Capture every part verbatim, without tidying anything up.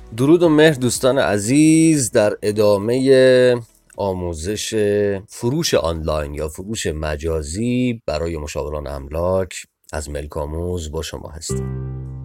درود و مهر دوستان عزیز، در ادامه آموزش فروش آنلاین یا فروش مجازی برای مشاوران املاک از ملک آموز با شما هستیم.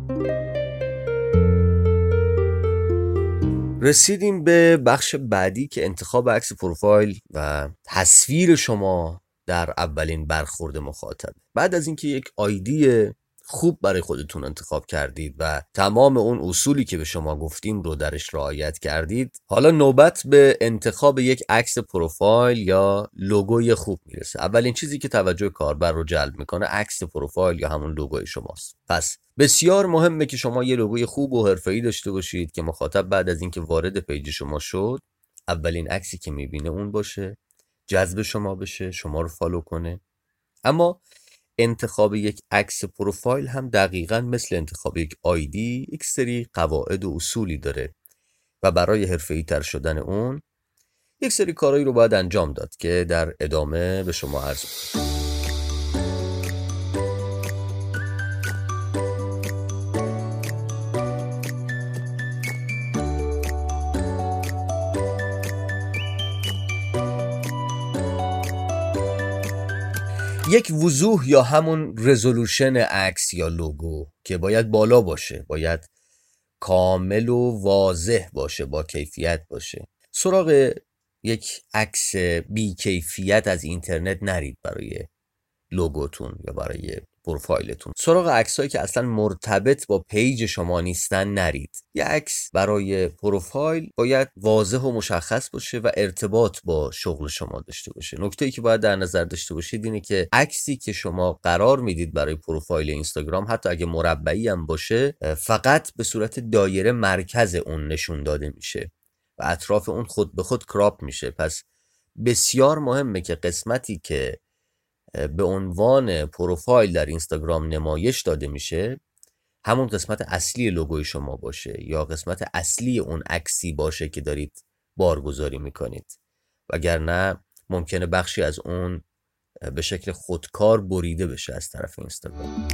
رسیدیم به بخش بعدی که انتخاب عکس پروفایل و تصویر شما در اولین برخورد مخاطب. بعد از اینکه یک آیدی خوب برای خودتون انتخاب کردید و تمام اون اصولی که به شما گفتیم رو درش رعایت کردید، حالا نوبت به انتخاب یک عکس پروفایل یا لوگوی خوب میرسه. اولین چیزی که توجه کاربر رو جلب میکنه عکس پروفایل یا همون لوگوی شماست. پس بسیار مهمه که شما یه لوگوی خوب و حرفه‌ای داشته باشید که مخاطب بعد از اینکه وارد پیج شما شد، اولین عکسی که میبینه اون باشه، جذب شما بشه، شما رو فالو کنه. اما انتخاب یک عکس پروفایل هم دقیقاً مثل انتخاب یک آیدی یک سری قواعد و اصولی داره و برای حرفه‌ای تر شدن اون یک سری کارهایی رو باید انجام داد که در ادامه به شما عرض می‌کنم. یک وضوح یا همون رزولوشن عکس یا لوگو که باید بالا باشه، باید کامل و واضح باشه، با کیفیت باشه. سراغ یک عکس بی کیفیت از اینترنت نرید برای لوگوتون یا برای پروفایلتون. سراغ عکسایی که اصلا مرتبط با پیج شما نیستن نرید. یه عکس برای پروفایل باید واضح و مشخص باشه و ارتباط با شغل شما داشته باشه. نکته‌ای که باید در نظر داشته باشید اینه که عکسی که شما قرار میدید برای پروفایل اینستاگرام، حتی اگه مربعی هم باشه، فقط به صورت دایره مرکز اون نشون داده میشه و اطراف اون خود به خود کراپ میشه. پس بسیار مهمه که قسمتی که به عنوان پروفایل در اینستاگرام نمایش داده میشه همون قسمت اصلی لوگوی شما باشه یا قسمت اصلی اون عکسی باشه که دارید بارگذاری میکنید، وگرنه ممکنه بخشی از اون به شکل خودکار بریده بشه از طرف اینستاگرام.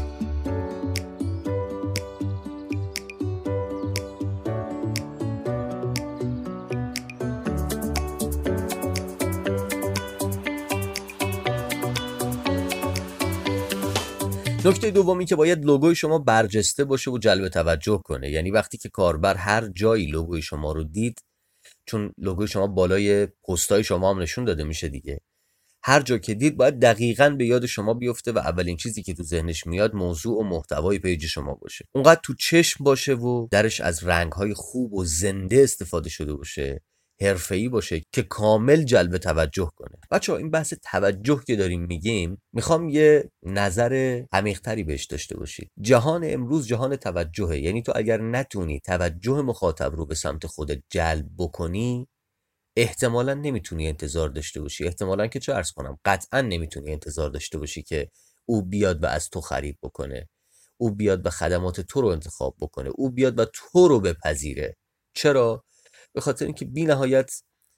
نکته دومی که باید لوگوی شما برجسته باشه و جلب توجه کنه. یعنی وقتی که کاربر هر جایی لوگوی شما رو دید، چون لوگوی شما بالای پستای شما هم نشون داده میشه دیگه، هر جا که دید باید دقیقاً به یاد شما بیفته و اولین چیزی که تو ذهنش میاد موضوع و محتوای پیج شما باشه. اونقدر تو چشم باشه و درش از رنگ‌های خوب و زنده استفاده شده باشه، حرفه‌ای باشه که کامل جلب توجه کنه. بچه‌ها این بحث توجه که داریم میگیم، میخوام یه نظر عمیق‌تری بهش داشته باشید. جهان امروز جهان توجهه. یعنی تو اگر نتونی توجه مخاطب رو به سمت خودت جلب بکنی، احتمالاً نمیتونی انتظار داشته باشی، احتمالاً که چه عرض کنم قطعاً نمیتونی انتظار داشته باشی که او بیاد و از تو خرید بکنه، او بیاد و خدمات تو رو انتخاب بکنه، او بیاد و تو رو بپذیره. چرا؟ به خاطر اینکه بی نهایت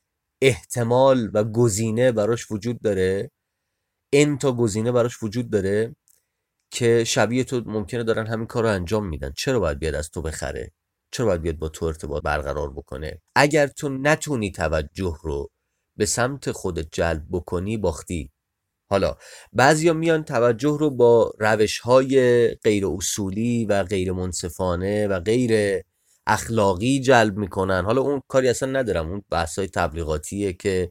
احتمال و گزینه براش وجود داره، ان تا گزینه براش وجود داره که شبیه تو ممکنه دارن همین کار رو انجام میدن. چرا باید بیاد از تو بخره؟ چرا باید بیاد با تو ارتباط برقرار بکنه؟ اگر تو نتونی توجه رو به سمت خودت جلب بکنی، باختی. حالا بعضیا میان توجه رو با روش‌های غیر اصولی و غیر منصفانه و غیر اخلاقی جلب میکنن. حالا اون کاری اصلا ندارم، اون بحث‌های تبلیغاتیه که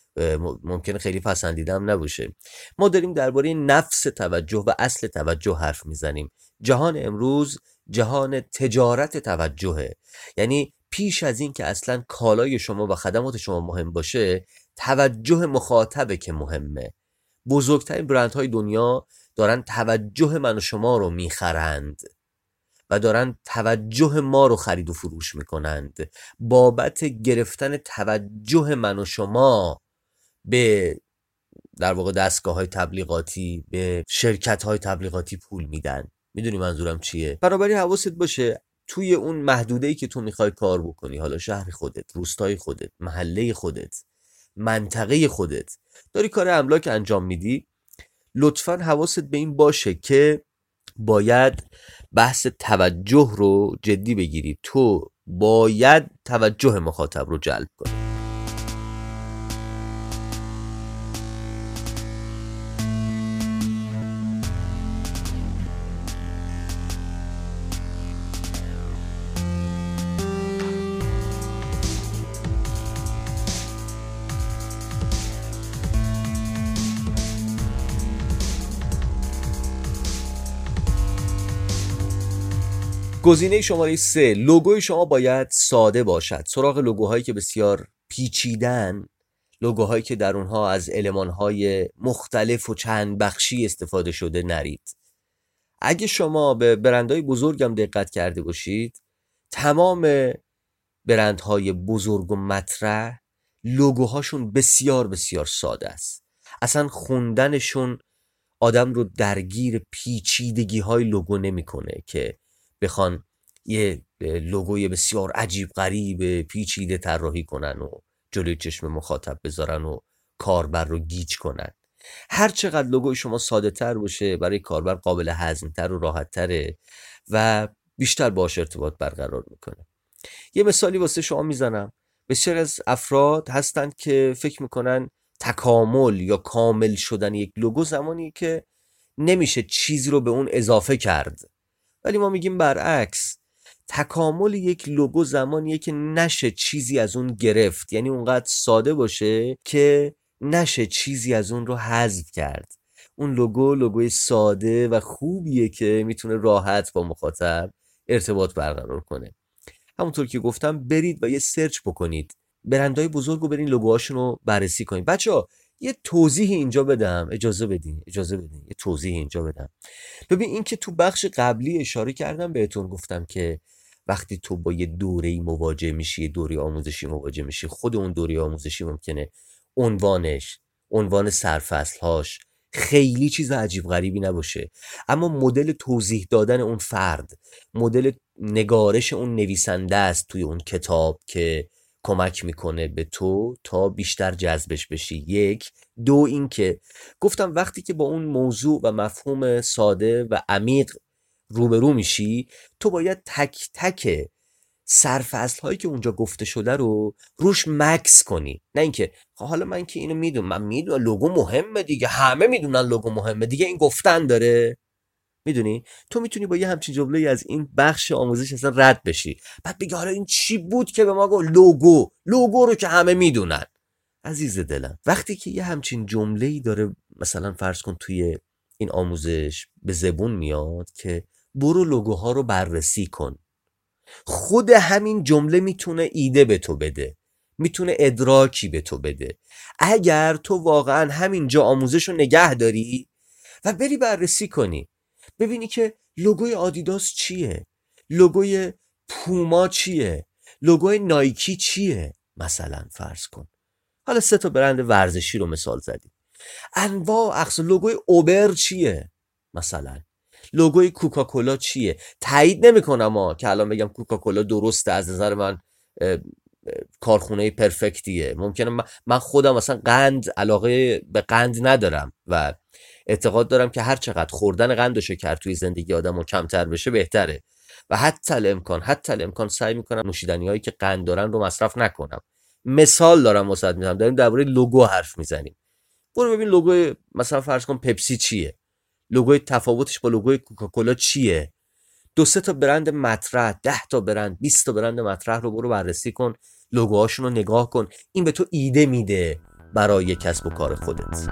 ممکنه خیلی پسندیدم نباشه. ما داریم درباره نفس توجه و اصل توجه حرف میزنیم. جهان امروز جهان تجارت توجهه. یعنی پیش از این که اصلا کالای شما و خدمات شما مهم باشه، توجه مخاطبه که مهمه. بزرگترین برندهای دنیا دارن توجه من و شما رو میخرند و دارن توجه ما رو خرید و فروش میکنند. بابت گرفتن توجه من و شما به در واقع دستگاه های تبلیغاتی، به شرکت های تبلیغاتی پول میدن. میدونی منظورم چیه؟ بنابراین حواست باشه توی اون محدوده‌ای که تو میخوای کار بکنی، حالا شهر خودت، روستای خودت، محله خودت، منطقه خودت، داری کار املاک انجام میدی، لطفاً حواست به این باشه که باید بحث توجه رو جدی بگیری. تو باید توجه مخاطب رو جلب کنه. گزینه شماره سه، لوگوی شما باید ساده باشد. سراغ لوگوهایی که بسیار پیچیدن، لوگوهایی که در اونها از المانهای مختلف و چند بخشی استفاده شده نرید. اگه شما به برندهای بزرگم دقت کرده باشید، تمام برندهای بزرگ و مطرح لوگوهاشون بسیار بسیار ساده است. اصلا خوندنشون آدم رو درگیر پیچیدگی های لوگو نمیکنه که بخوان یه لوگوی بسیار عجیب غریب پیچیده طراحی کنن و جلوی چشم مخاطب بذارن و کاربر رو گیج کنن. هر چقدر لوگوی شما ساده تر باشه، برای کاربر قابل هضم تر و راحت تره و بیشتر باهاش ارتباط برقرار میکنه. یه مثالی واسه شما میزنم. بسیار از افراد هستن که فکر میکنن تکامل یا کامل شدن یک لوگو زمانی که نمیشه چیزی رو به اون اضافه کرد، ولی ما میگیم برعکس. تکامل یک لوگو زمانیه که نشه چیزی از اون گرفت، یعنی اونقدر ساده باشه که نشه چیزی از اون رو حذف کرد. اون لوگو لوگوی ساده و خوبیه که میتونه راحت با مخاطب ارتباط برقرار کنه. همونطور که گفتم برید و یه سرچ بکنید، برندهای بزرگ رو برین لوگوهاشون رو بررسی کنید. بچه‌ها یه توضیح اینجا بدم، اجازه بدین اجازه بدین یه توضیح اینجا بدم. ببین این که تو بخش قبلی اشاره کردم بهتون، گفتم که وقتی تو با یه دوره‌ای مواجه میشی، یه دوره آموزشی مواجه میشی، خود اون دوره آموزشی ممکنه عنوانش، عنوان سرفصل‌هاش خیلی چیز عجیب غریبی نباشه، اما مدل توضیح دادن اون فرد، مدل نگارش اون نویسنده است توی اون کتاب که کمک میکنه به تو تا بیشتر جذبش بشی. یک دو این که گفتم وقتی که با اون موضوع و مفهوم ساده و عمیق روبرو میشی، تو باید تک تک سرفصل هایی که اونجا گفته شده رو روش مکس کنی. نه اینکه حالا من که اینو میدونم، من میدونم لوگو مهمه دیگه، همه میدونن لوگو مهمه دیگه، این گفتن داره. میدونی تو میتونی با یه همچین جمله از این بخش آموزش اصلا رد بشی، بعد بگی حالا این چی بود که به ما گفت لوگو لوگو رو که همه میدونن. عزیز دلم وقتی که یه همچین جمله‌ای داره مثلا فرض کن توی این آموزش به زبون میاد که برو لوگوها رو بررسی کن، خود همین جمله میتونه ایده به تو بده، میتونه ادراکی به تو بده. اگر تو واقعا همینجا آموزش رو نگه داری و بری بررسی کنی، ببینی که لوگوی آدیداس چیه، لوگوی پوما چیه، لوگوی نایکی چیه، مثلا فرض کن حالا سه تا برند ورزشی رو مثال زدیم، انواع اقسام، لوگوی اوبر چیه، مثلا لوگوی کوکاکولا چیه. تایید نمیکنم ها که الان بگم کوکاکولا درسته، از نظر من کارخونه پرفکتیه. ممکنه من خودم مثلا قند، علاقه به قند ندارم و اعتقاد دارم که هر چقدر خوردن قند و شکر توی زندگی آدمو کمتر بشه بهتره و حتی الامکان حتی الامکان سعی میکنم نوشیدنی هایی که قند دارن رو مصرف نکنم. مثال دارم واسط میزنم، داریم درباره لوگو حرف میزنیم. برو ببین لوگوی مثلا فرض کن پپسی چیه، لوگوی تفاوتش با لوگوی کوکاکولا چیه. دو سه تا برند مطرح، ده تا برند، بیست تا برند مطرح رو برو بررسی کن، لوگوهاشون رو نگاه کن. این به تو ایده میده برای کسب و کار خودت.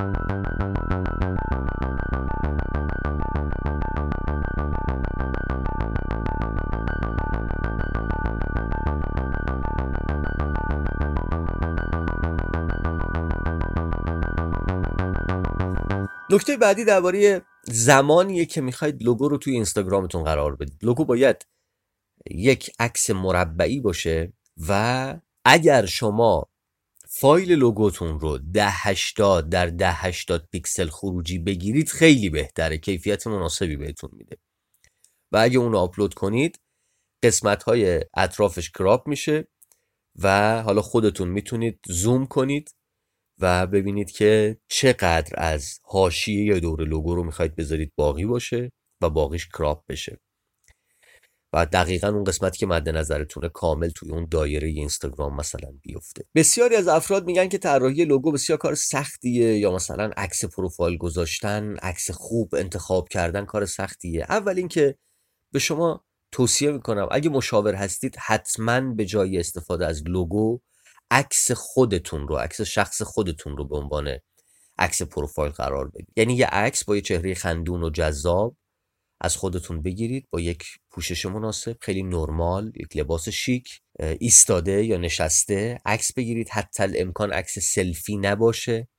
نکته بعدی درباره زمانیه که میخواید لوگو رو توی اینستاگرامتون قرار بدید. لوگو باید یک عکس مربعی باشه و اگر شما فایل لوگوتون رو ده هشتاد در ده هشتاد پیکسل خروجی بگیرید خیلی بهتره، کیفیت مناسبی بهتون میده و اگه اون رو آپلود کنید قسمت‌های اطرافش کراپ میشه و حالا خودتون میتونید زوم کنید و ببینید که چقدر از حاشیه یا دور لوگو رو میخواید بذارید باقی باشه و باقیش کراپ بشه. و دقیقاً اون قسمتی که مد نظرتونه کامل توی اون دایره اینستاگرام مثلا بیفته. بسیاری از افراد میگن که طراحی لوگو بسیار کار سختیه، یا مثلا عکس پروفایل گذاشتن، عکس خوب انتخاب کردن کار سختیه. اول اینکه به شما توصیه میکنم اگه مشاور هستید حتما به جای استفاده از لوگو عکس خودتون رو، عکس شخص خودتون رو به عنوان عکس پروفایل قرار بدید. یعنی یه عکس با یه چهره خندون و جذاب از خودتون بگیرید با یک پوشش مناسب، خیلی نرمال، یک لباس شیک، ایستاده یا نشسته عکس بگیرید. حتی الامکان عکس سلفی نباشه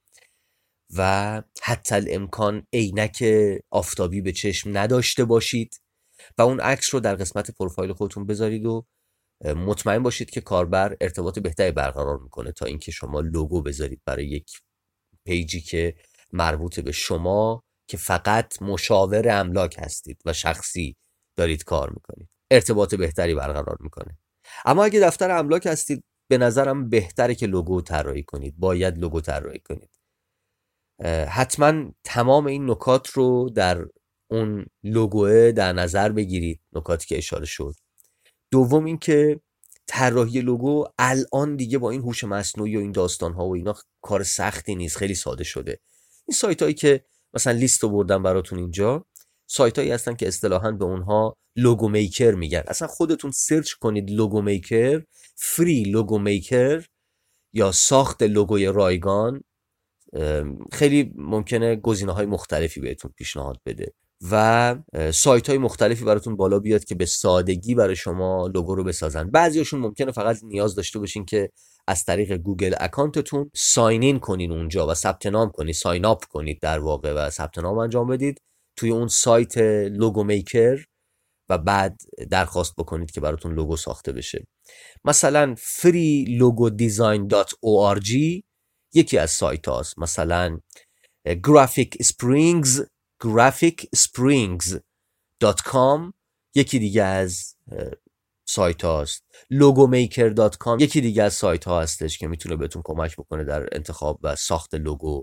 و حتی الامکان عینک آفتابی به چشم نداشته باشید و اون عکس رو در قسمت پروفایل خودتون بذارید و مطمئن باشید که کاربر ارتباط بهتری برقرار میکنه تا اینکه شما لوگو بذارید برای یک پیجی که مربوط به شما که فقط مشاور املاک هستید و شخصی دارید کار میکنید. ارتباط بهتری برقرار میکنه. اما اگه دفتر املاک هستید به نظرم بهتره که لوگو طراحی کنید. باید لوگو طراحی کنید. حتما تمام این نکات رو در اون لوگوه در نظر بگیرید، نکاتی که اشاره شد. دوم این که طراحی لوگو الان دیگه با این هوش مصنوعی و این داستان ها و اینا کار سختی نیست، خیلی ساده شده. این سایت هایی که مثلا لیست رو بردم براتون اینجا، سایت هایی هستن که اصطلاحاً به اونها لوگو میکر میگن. اصلا خودتون سرچ کنید لوگو میکر، فری لوگو میکر یا ساخت لوگوی رایگان، خیلی ممکنه گزینه‌های مختلفی بهتون پیشنهاد بده و سایت های مختلفی براتون بالا بیاد که به سادگی برای شما لوگو رو بسازن. بعضیاشون ممکنه فقط نیاز داشته باشین که از طریق گوگل اکانتتون ساین این کنین اونجا و ثبت نام کنید، ساین اپ کنید در واقع و ثبت نام انجام بدید توی اون سایت لوگو میکر و بعد درخواست بکنید که براتون لوگو ساخته بشه. مثلا فری لوگو دیزاین دات او آر جی یکی از سایت هاست. مثلا گرافیک اسپرینگز گرافیک اسپرینگز دات کام یکی دیگه از سایت هاست. لوگو میکر دات کام یکی دیگه از سایت ها هستش که میتونه بهتون کمک بکنه در انتخاب و ساخت لوگو.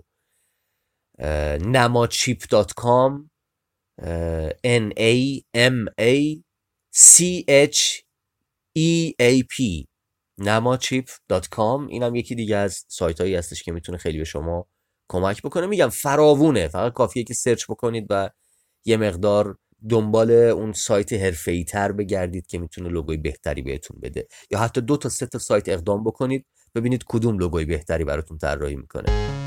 نماچیپ دات کام ان ای ام ای سی اچ ای ای پی نماچیپ دات کام اینم یکی دیگه از سایت هایی هستش که میتونه خیلی به شما کمک بکنه. میگم فراوونه، فقط کافیه که سرچ بکنید و یه مقدار دنبال اون سایت حرفه‌ای تر بگردید که میتونه لوگوی بهتری بهتون بده، یا حتی دو تا سه تا سایت اقدام بکنید ببینید کدوم لوگوی بهتری براتون طراحی میکنه.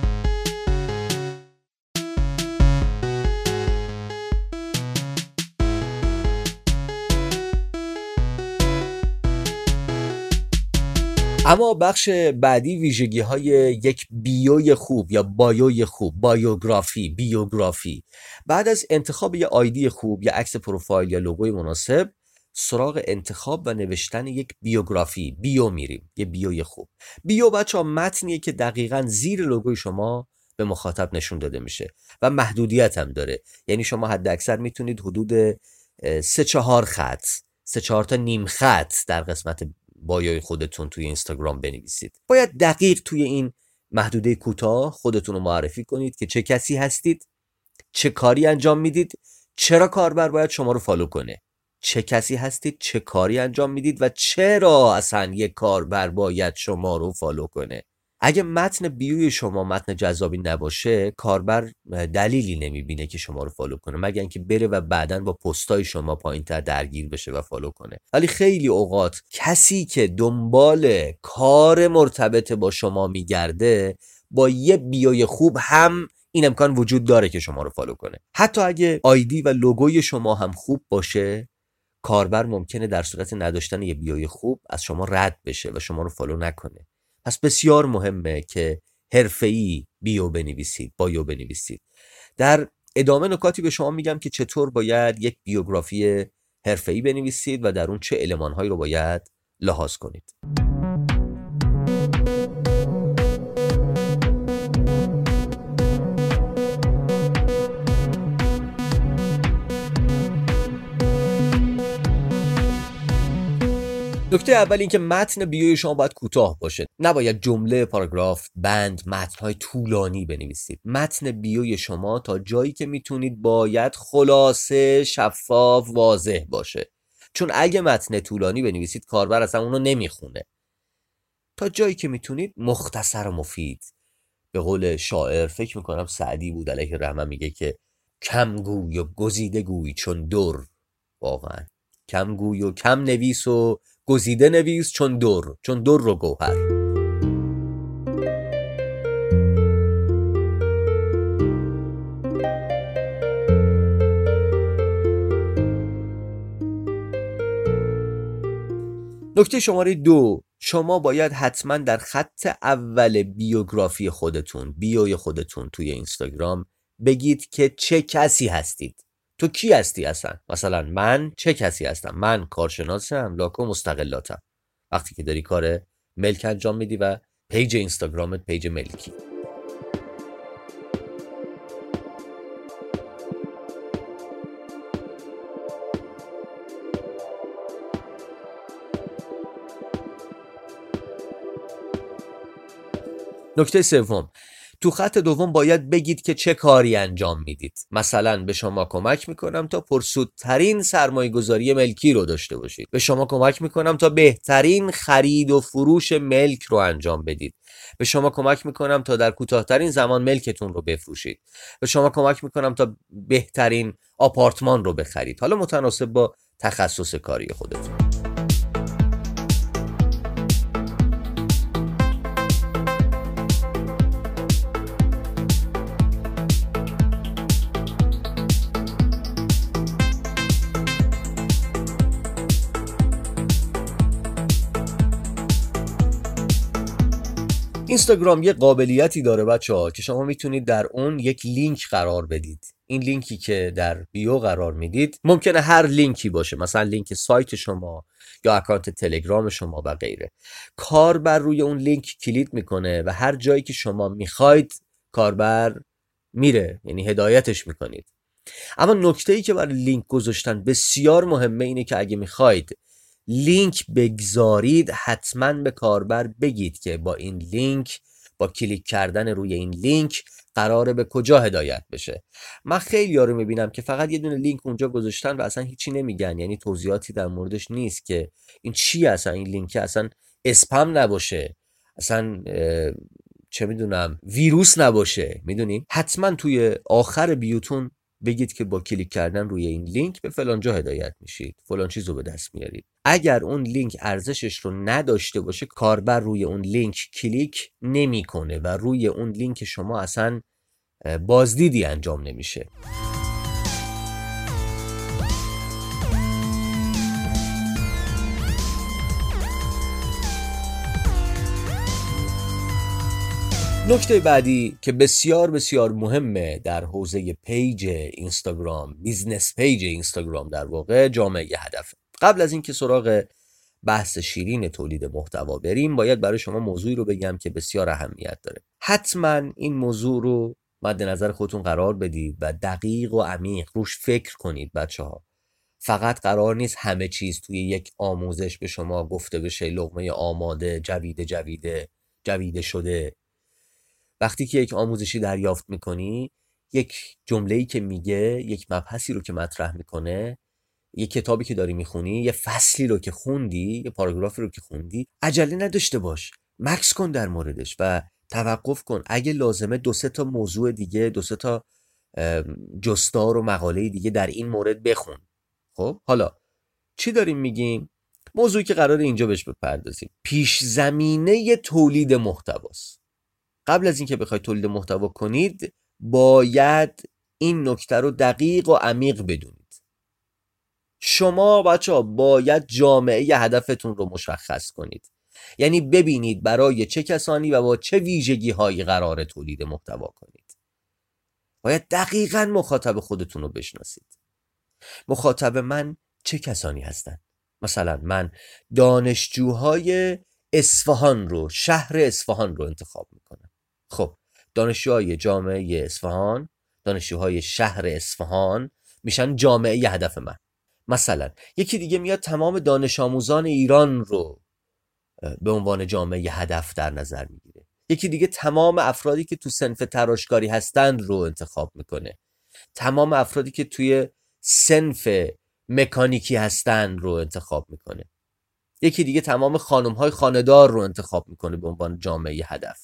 اما بخش بعدی ویژگی های یک بیوی خوب یا بایوی خوب، بایوگرافی، بیوگرافی. بعد از انتخاب یه آیدی خوب یا عکس پروفایل یا لوگوی مناسب، سراغ انتخاب و نوشتن یک بیوگرافی، بیو میریم. یه بیوی خوب. بیو بچه‌ها متنیه که دقیقاً زیر لوگوی شما به مخاطب نشون داده میشه و محدودیت هم داره. یعنی شما حد اکثر میتونید حدود سه چهار خط، سه چهار تا نیم خط در قسمت بایوی خودتون توی اینستاگرام بنویسید. باید دقیق توی این محدوده کوتاه خودتون رو معرفی کنید که چه کسی هستید، چه کاری انجام میدید، چرا کاربر باید شما رو فالو کنه. چه کسی هستید، چه کاری انجام میدید و چرا اصلا یک کاربر باید شما رو فالو کنه. اگه متن بیوی شما متن جذابی نباشه، کاربر دلیلی نمیبینه که شما رو فالو کنه مگر اینکه بره و بعداً با پستای شما پایین‌تر درگیر بشه و فالو کنه. ولی خیلی اوقات کسی که دنبال کار مرتبط با شما میگرده با یه بیوی خوب هم این امکان وجود داره که شما رو فالو کنه. حتی اگه آیدی و لوگوی شما هم خوب باشه، کاربر ممکنه در صورت نداشتن یه بیوی خوب از شما رد بشه و شما رو فالو نکنه. پس بسیار مهمه که حرفه‌ای بیو بنویسید، بایو بنویسید. در ادامه نکاتی به شما میگم که چطور باید یک بیوگرافی حرفه‌ای بنویسید و در اون چه المان‌هایی رو باید لحاظ کنید. نکته اول این که متن بیوی شما باید کوتاه باشه. نباید جمله، پاراگراف، بند، متن‌های طولانی بنویسید. متن بیوی شما تا جایی که میتونید باید خلاصه، شفاف، واضح باشه. چون اگه متن طولانی بنویسید کاربر اصلا اونو نمیخونه. تا جایی که میتونید مختصر و مفید. به قول شاعر، فکر میکنم سعدی بود علیه الرحمه، میگه که کم گوی و گزیده گوی چون در. واقعا کم گوی و کم نویس و گزیده نویس چون در، چون در و گوهر. نکته شماره دو، شما باید حتما در خط اول بیوگرافی خودتون، بیوی خودتون توی اینستاگرام بگید که چه کسی هستید. تو کی هستی اصلا؟ مثلا من چه کسی هستم؟ من کارشناسم، لاکو مستقلاتم. وقتی که داری کار ملک انجام میدی و پیج اینستاگرامت پیج ملکی. نکته سوم، تو خط دوم باید بگید که چه کاری انجام میدید. مثلا به شما کمک میکنم تا پرسودترین سرمایه گذاری ملکی رو داشته باشید. به شما کمک میکنم تا بهترین خرید و فروش ملک رو انجام بدید. به شما کمک میکنم تا در کوتاهترین زمان ملکتون رو بفروشید. به شما کمک میکنم تا بهترین آپارتمان رو بخرید. حالا متناسب با تخصص کاری خودتون. اینستاگرام یه قابلیتی داره بچه‌ها که شما میتونید در اون یک لینک قرار بدید. این لینکی که در بیو قرار میدید ممکنه هر لینکی باشه، مثلا لینک سایت شما یا اکانت تلگرام شما و غیره. کاربر روی اون لینک کلیک میکنه و هر جایی که شما میخواید کاربر میره، یعنی هدایتش میکنید. اما نکته‌ای که برای لینک گذاشتن بسیار مهمه اینه که اگه میخواید لینک بگذارید حتما به کاربر بگید که با این لینک، با کلیک کردن روی این لینک قراره به کجا هدایت بشه. من خیلی یارو میبینم که فقط یه دونه لینک اونجا گذاشتن و اصلا هیچی نمیگن، یعنی توضیحاتی در موردش نیست که این چی اصلا، این لینک اصلا اسپم نباشه، اصلا چه میدونم ویروس نباشه. میدونین حتما توی آخر بیوتون بگید که با کلیک کردن روی این لینک به فلان جا هدایت میشید، فلان چیز رو به دست میارید. اگر اون لینک ارزشش رو نداشته باشه کاربر روی اون لینک کلیک نمیکنه و روی اون لینک شما اصلا بازدیدی انجام نمیشه. نکته بعدی که بسیار بسیار مهمه در حوزه پیج اینستاگرام، بیزنس پیج اینستاگرام در واقع، جامعه هدف. قبل از اینکه سراغ بحث شیرین تولید محتوا بریم، باید برای شما موضوعی رو بگم که بسیار اهمیت داره. حتما این موضوع رو مد نظر خودتون قرار بدید و دقیق و عمیق روش فکر کنید بچه‌ها. فقط قرار نیست همه چیز توی یک آموزش به شما گفته بشه لقمه آماده، جویده جویده جویده شده. وقتی که یک آموزشی دریافت میکنی، یک جمله‌ای که میگه، یک مبحثی رو که مطرح میکنه، یک کتابی که داری میخونی، یه فصلی رو که خوندی، یه پاراگرافی رو که خوندی، عجله نداشته باش، مکس کن در موردش و توقف کن. اگه لازمه دو سه تا موضوع دیگه، دو سه تا جستار و مقاله دیگه در این مورد بخون. خب حالا چی داریم میگیم؟ موضوعی که قراره اینجا بهش بپردازیم پیش زمینه تولید محتواست. قبل از اینکه بخواید تولید محتوا کنید باید این نکته رو دقیق و عمیق بدونید. شما بچه‌ها باید جامعه هدفتون رو مشخص کنید، یعنی ببینید برای چه کسانی و با چه ویژگی هایی قراره تولید محتوا کنید. باید دقیقاً مخاطب خودتون رو بشناسید. مخاطب من چه کسانی هستن؟ مثلا من دانشجوهای اصفهان رو، شهر اصفهان رو انتخاب میکنم. خب دانشجوهای جامعه اصفهان، دانشجوهای شهر اصفهان میشن جامعه هدف من. مثلا یکی دیگه میاد تمام دانش آموزان ایران رو به عنوان جامعه هدف در نظر میگیره. یکی دیگه تمام افرادی که تو صنف تراشکاری هستند رو انتخاب میکنه. تمام افرادی که توی صنف مکانیکی هستن رو انتخاب میکنه. یکی دیگه تمام خانم های خانه‌دار رو انتخاب میکنه به عنوان جامعه هدف.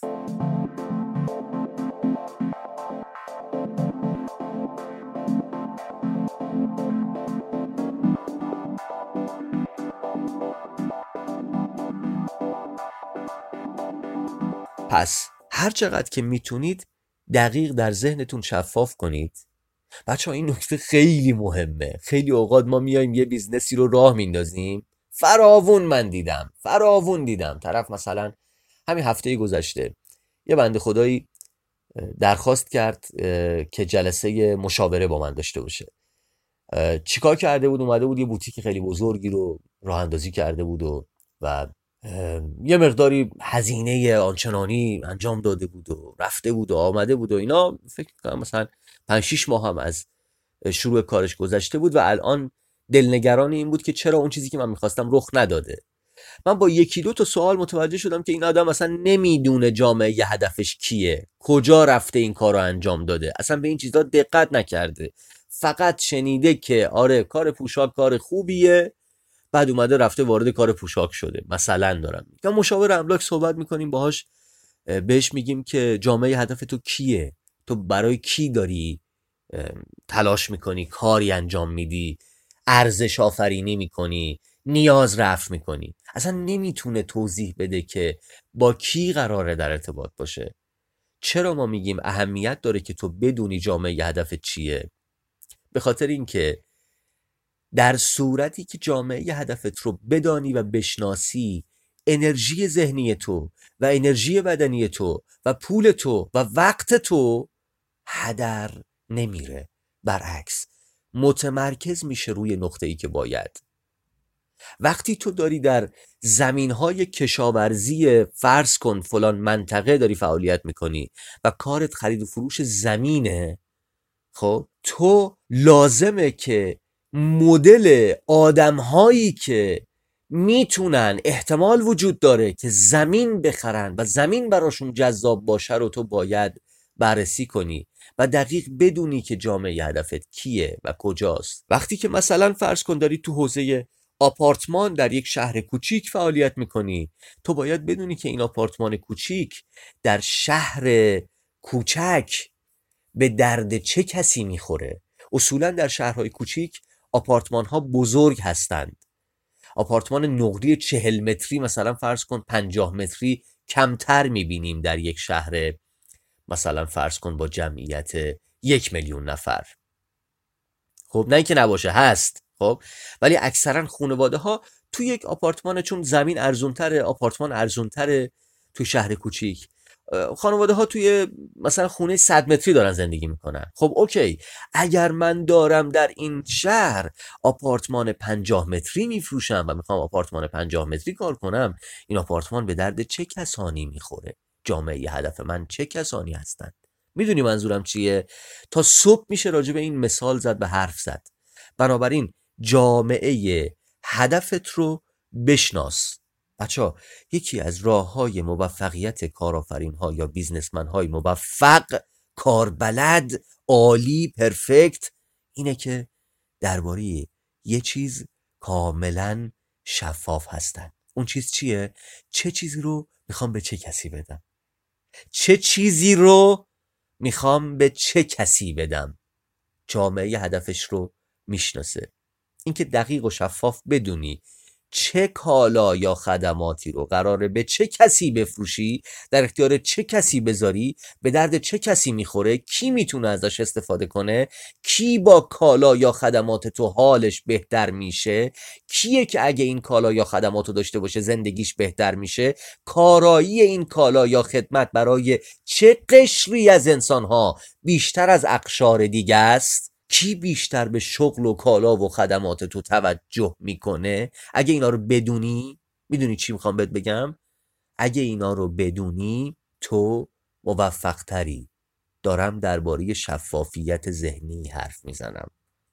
پس هر چقدر که میتونید دقیق در ذهنتون شفاف کنید. بچه ها این نکته خیلی مهمه. خیلی اوقات ما میایم یه بیزنسی رو راه میندازیم، فراوون من دیدم فراوون دیدم طرف مثلا همین هفته گذشته یه بنده خدایی درخواست کرد که جلسه مشاوره با من داشته باشه. چیکار کرده بود؟ اومده بود یه بوتیک خیلی بزرگی رو راه اندازی کرده بود و و یه مقداری هزینه آنچنانی انجام داده بود و رفته بود و آمده بود و اینا. فکر کنم مثلا پنج شش ماه هم از شروع کارش گذشته بود و الان دلنگران این بود که چرا اون چیزی که من میخواستم رخ نداده. من با یکی دو تا سوال متوجه شدم که این آدم اصلا نمیدونه جامعه ی هدفش کیه، کجا رفته این کار رو انجام داده، اصلا به این چیزا دقت نکرده. فقط شنیده که آره کار پوشاک کار خوبیه، بعد اومده رفته وارد کار پوشاک شده. مثلا دارم یا مشاور املاک صحبت میکنیم باهاش، بهش میگیم که جامعه هدف تو کیه، تو برای کی داری تلاش میکنی، کاری انجام میدی، ارزش آفرینی میکنی، نیاز رفع میکنی. اصلا نمیتونه توضیح بده که با کی قراره در ارتباط باشه. چرا ما میگیم اهمیت داره که تو بدونی جامعه هدف چیه؟ به خاطر اینکه در صورتی که جامعه هدفت رو بدانی و بشناسی، انرژی ذهنی تو و انرژی بدنی تو و پول تو و وقت تو هدر نمیره، برعکس متمرکز میشه روی نقطه‌ای که باید. وقتی تو داری در زمینهای کشاورزی فرض کن فلان منطقه داری فعالیت میکنی و کارت خرید و فروش زمینه، خب تو لازمه که مدل آدمهایی که میتونن احتمال وجود داره که زمین بخرن و زمین براشون جذاب باشه رو تو باید بررسی کنی و دقیق بدونی که جامعه هدفت کیه و کجاست. وقتی که مثلا فرض کن داری تو حوزه آپارتمان در یک شهر کوچیک فعالیت میکنی، تو باید بدونی که این آپارتمان کوچیک در شهر کوچک به درد چه کسی میخوره. اصولا در شهرهای کوچیک آپارتمان ها بزرگ هستند. آپارتمان نقری چهل متری مثلا فرض کن پنجاه متری کمتر میبینیم در یک شهر مثلا فرض کن با جمعیت یک میلیون نفر. خب نه اینکه نباشه، هست، خب ولی اکثرا خانواده ها تو یک آپارتمان، چون زمین ارزونتره، آپارتمان ارزونتره تو شهر کوچیک، خانواده ها توی مثلا خونه صد متری دارن زندگی میکنن. خب اوکی، اگر من دارم در این شهر آپارتمان پنجاه متری میفروشم و میخوام آپارتمان پنجاه متری کار کنم، این آپارتمان به درد چه کسانی میخوره؟ جامعه هدف من چه کسانی هستند؟ میدونی منظورم چیه؟ تا صبح میشه راجع به این مثال زد و حرف زد. بنابراین جامعه هدفت رو بشناس. بچه‌ها یکی از راه‌های موفقیت کارآفرین‌ها یا بیزنسمن‌های موفق، کاربلد، عالی، پرفکت، اینه که درباره یه چیز کاملا شفاف هستن. اون چیز چیه؟ چه چیزی رو میخوام به چه کسی بدم؟ چه چیزی رو میخوام به چه کسی بدم؟ جامعه هدفش رو میشناسه. اینکه دقیق و شفاف بدونی چه کالا یا خدماتی رو قراره به چه کسی بفروشی، در اختیار چه کسی بذاری، به درد چه کسی میخوره، کی میتونه ازش استفاده کنه، کی با کالا یا خدمات تو حالش بهتر میشه، کیه که اگه این کالا یا خدمات رو داشته باشه زندگیش بهتر میشه، کارایی این کالا یا خدمت برای چه قشری از انسانها بیشتر از اقشار دیگه است، کی بیشتر به شغل و کالا و خدمات تو توجه میکنه. اگه اینا رو بدونی، میدونی چی میخوام بهت بگم؟ اگه اینا رو بدونی تو موفق تری. دارم درباره شفافیت ذهنی حرف میزنم.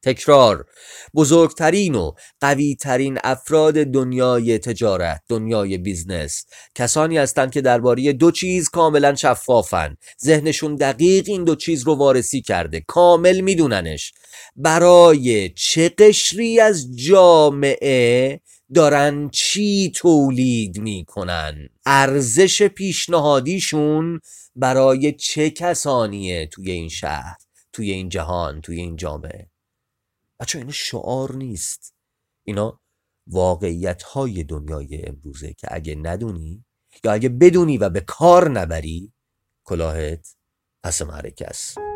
تکرار: بزرگترین و قویترین افراد دنیای تجارت، دنیای بیزنس، کسانی هستند که درباره دو چیز کاملا شفافن. ذهنشون دقیق این دو چیز رو وارسی کرده، کامل میدوننش برای چه قشری از جامعه دارن چی تولید میکنن، ارزش پیشنهادیشون برای چه کسانیه توی این شهر، توی این جهان، توی این جامعه. بچه اینا شعار نیست، اینا واقعیت های دنیای امروزه که اگه ندونی یا اگه بدونی و به کار نبری کلاهت پس معرکه است.